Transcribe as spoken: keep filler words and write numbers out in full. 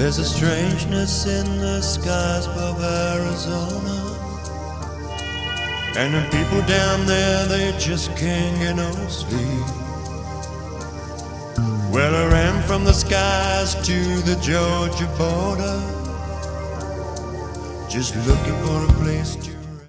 There's a strangeness in the skies above Arizona, and the people down there, they just can't get no sleep. Well, I ran from the skies to the Georgia border, just looking for a place to